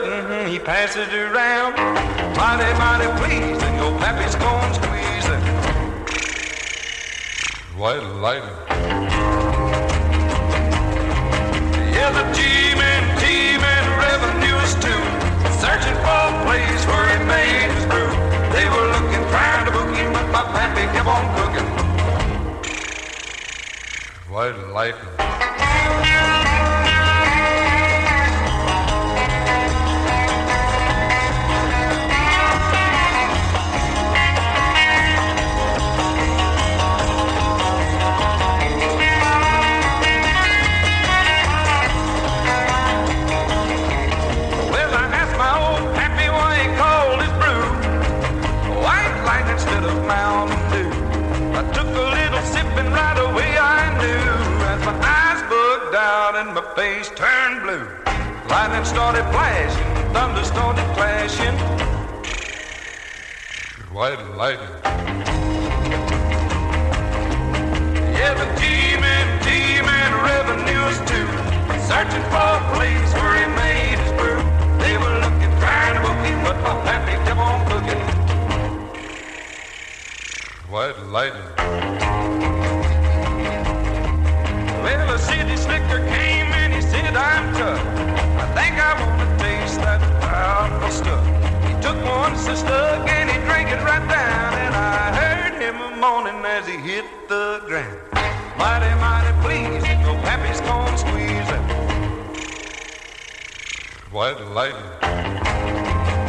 he passes it around. Mighty, mighty pleased, and your pappy's going squeezing. White lightning. Yeah, the G-men revenues too, searching for a place where he made his brew. They were looking, trying to book him, but my pappy kept on cooking. White lightning. Instead of Mountain Dew, I took a little sip and right away I knew, as my eyes bugged out and my face turned blue. Lightning started flashing, thunder started clashing. White lightning. Yeah, the G-men revenues too, searching for a place where he made his brew. They were looking, trying to book him, but my pappy kept on cooking. White lightning. Well, a city slicker came and he said, I'm tough. I think I want to taste that powerful stuff. He took one slug and he drank it right down, and I heard him moaning as he hit the ground. Mighty, mighty pleased, your pappy's gone squeezing. White lightning.